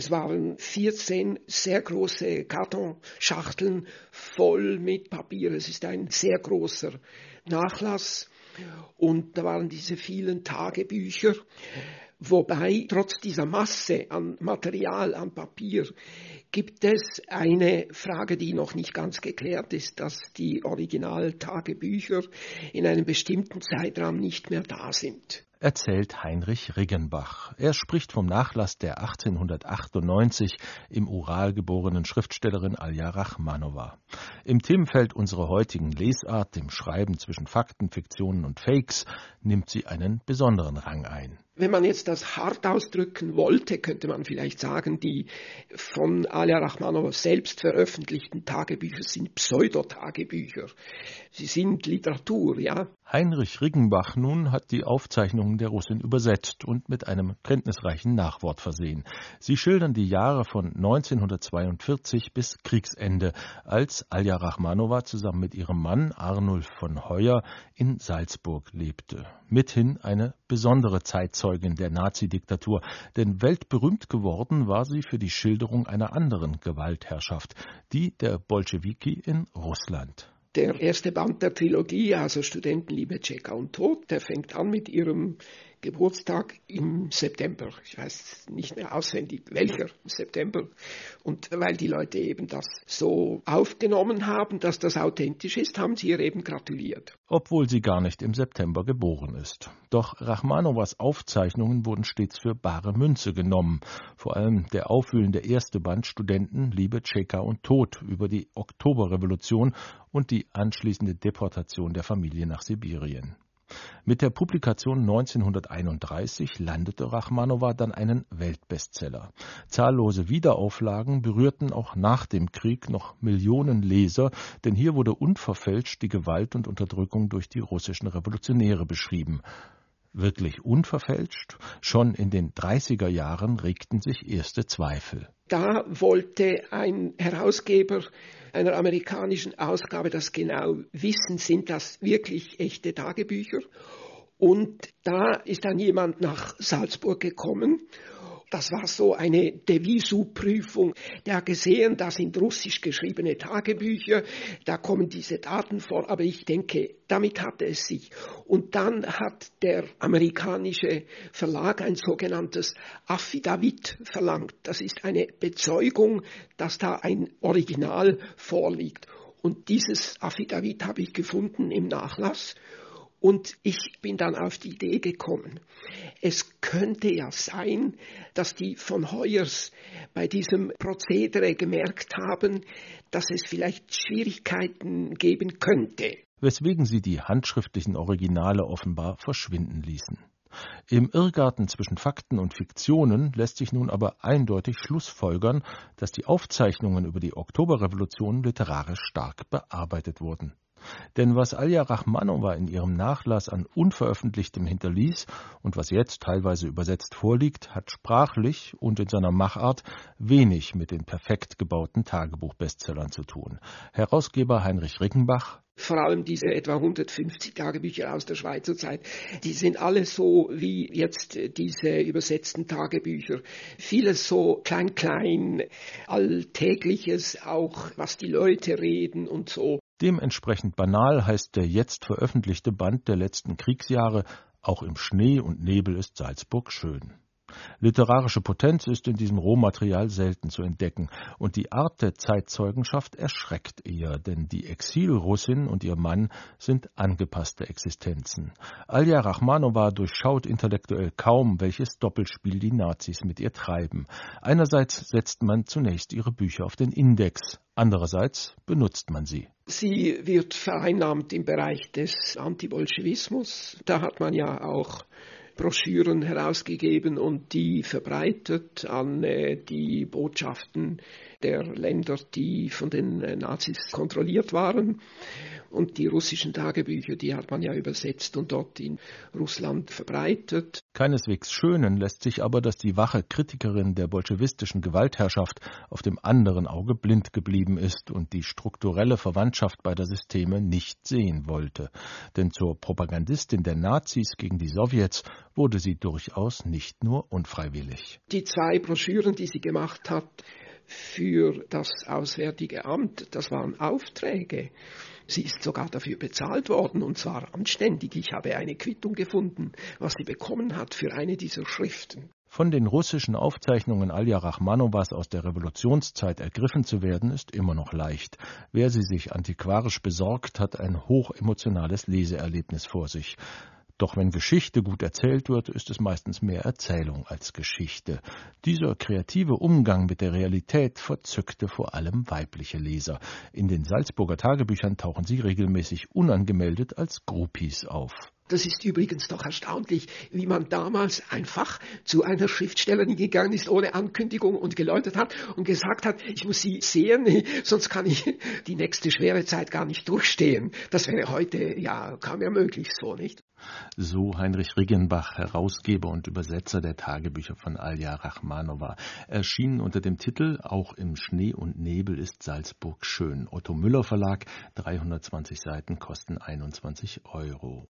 Es waren 14 sehr große Kartonschachteln voll mit Papier. Es ist ein sehr großer Nachlass und da waren diese vielen Tagebücher. Wobei trotz dieser Masse an Material, an Papier, gibt es eine Frage, die noch nicht ganz geklärt ist, dass die Originaltagebücher in einem bestimmten Zeitraum nicht mehr da sind. Erzählt Heinrich Riggenbach. Er spricht vom Nachlass der 1898 im Ural geborenen Schriftstellerin Alja Rachmanowa. Im Themenfeld unserer heutigen Lesart, dem Schreiben zwischen Fakten, Fiktionen und Fakes, nimmt sie einen besonderen Rang ein. Wenn man jetzt das hart ausdrücken wollte, könnte man vielleicht sagen, die von Alja Rachmanowa selbst veröffentlichten Tagebücher sind Pseudotagebücher. Sie sind Literatur, ja. Heinrich Riggenbach nun hat die Aufzeichnungen der Russin übersetzt und mit einem kenntnisreichen Nachwort versehen. Sie schildern die Jahre von 1942 bis Kriegsende, als Alja Rachmanowa zusammen mit ihrem Mann Arnulf von Heuer in Salzburg lebte. Mithin eine besondere Zeitzeugin der Nazidiktatur, denn weltberühmt geworden war sie für die Schilderung einer anderen Gewaltherrschaft, die der Bolschewiki in Russland. Der erste Band der Trilogie, also Studentenliebe, Tscheka und Tod, der fängt an mit ihrem Geburtstag im September. Ich weiß nicht mehr auswendig, welcher September. Und weil die Leute eben das so aufgenommen haben, dass das authentisch ist, haben sie ihr eben gratuliert. Obwohl sie gar nicht im September geboren ist. Doch Rachmanowas Aufzeichnungen wurden stets für bare Münze genommen. Vor allem der aufwühlende erste Band Studentenliebe, Tscheka und Tod über die Oktoberrevolution und die anschließende Deportation der Familie nach Sibirien. Mit der Publikation 1931 landete Rachmanowa dann einen Weltbestseller. Zahllose Wiederauflagen berührten auch nach dem Krieg noch Millionen Leser, denn hier wurde unverfälscht die Gewalt und Unterdrückung durch die russischen Revolutionäre beschrieben. Wirklich unverfälscht? Schon in den 30er Jahren regten sich erste Zweifel. Da wollte ein Herausgeber einer amerikanischen Ausgabe das genau wissen, sind das wirklich echte Tagebücher? Und da ist dann jemand nach Salzburg gekommen. Das war so eine Devisu-Prüfung. Der hat gesehen, da sind russisch geschriebene Tagebücher, da kommen diese Daten vor, aber ich denke, damit hatte es sich. Und dann hat der amerikanische Verlag ein sogenanntes Affidavit verlangt. Das ist eine Bezeugung, dass da ein Original vorliegt. Und dieses Affidavit habe ich gefunden im Nachlass. Und ich bin dann auf die Idee gekommen, es könnte ja sein, dass die von Heuers bei diesem Prozedere gemerkt haben, dass es vielleicht Schwierigkeiten geben könnte. Weswegen sie die handschriftlichen Originale offenbar verschwinden ließen. Im Irrgarten zwischen Fakten und Fiktionen lässt sich nun aber eindeutig schlussfolgern, dass die Aufzeichnungen über die Oktoberrevolution literarisch stark bearbeitet wurden. Denn was Alja Rachmanowa in ihrem Nachlass an Unveröffentlichtem hinterließ und was jetzt teilweise übersetzt vorliegt, hat sprachlich und in seiner Machart wenig mit den perfekt gebauten Tagebuch-Bestsellern zu tun. Herausgeber Heinrich Riggenbach: Vor allem diese etwa 150 Tagebücher aus der Schweizer Zeit, die sind alle so wie jetzt diese übersetzten Tagebücher. Vieles so klein, Alltägliches, auch was die Leute reden und so. Dementsprechend banal heißt der jetzt veröffentlichte Band der letzten Kriegsjahre: Auch im Schnee und Nebel ist Salzburg schön. Literarische Potenz ist in diesem Rohmaterial selten zu entdecken, und die Art der Zeitzeugenschaft erschreckt eher, denn die Exilrussin und ihr Mann sind angepasste Existenzen. Alja Rachmanowa durchschaut intellektuell kaum, welches Doppelspiel die Nazis mit ihr treiben. Einerseits setzt man zunächst ihre Bücher auf den Index, andererseits benutzt man sie. Sie wird vereinnahmt im Bereich des Antibolschewismus. Da hat man ja auch Broschüren herausgegeben und die verbreitet an die Botschaften der Länder, die von den Nazis kontrolliert waren. Und die russischen Tagebücher, die hat man ja übersetzt und dort in Russland verbreitet. Keineswegs schönen lässt sich aber, dass die wache Kritikerin der bolschewistischen Gewaltherrschaft auf dem anderen Auge blind geblieben ist und die strukturelle Verwandtschaft beider Systeme nicht sehen wollte. Denn zur Propagandistin der Nazis gegen die Sowjets wurde sie durchaus nicht nur unfreiwillig. Die 2 Broschüren, die sie gemacht hat für das Auswärtige Amt, das waren Aufträge. Sie ist sogar dafür bezahlt worden, und zwar anständig. Ich habe eine Quittung gefunden, was sie bekommen hat für eine dieser Schriften. Von den russischen Aufzeichnungen Alja Rachmanowas aus der Revolutionszeit ergriffen zu werden, ist immer noch leicht. Wer sie sich antiquarisch besorgt, hat ein hochemotionales Leseerlebnis vor sich. Doch wenn Geschichte gut erzählt wird, ist es meistens mehr Erzählung als Geschichte. Dieser kreative Umgang mit der Realität verzückte vor allem weibliche Leser. In den Salzburger Tagebüchern tauchen sie regelmäßig unangemeldet als Groupies auf. Das ist übrigens doch erstaunlich, wie man damals einfach zu einer Schriftstellerin gegangen ist, ohne Ankündigung, und geläutet hat und gesagt hat, ich muss sie sehen, sonst kann ich die nächste schwere Zeit gar nicht durchstehen. Das wäre heute ja kaum mehr möglich so, nicht? So Heinrich Riggenbach, Herausgeber und Übersetzer der Tagebücher von Alja Rachmanowa, erschienen unter dem Titel »Auch im Schnee und Nebel ist Salzburg schön«. Otto Müller Verlag, 320 Seiten, kosten 21 €.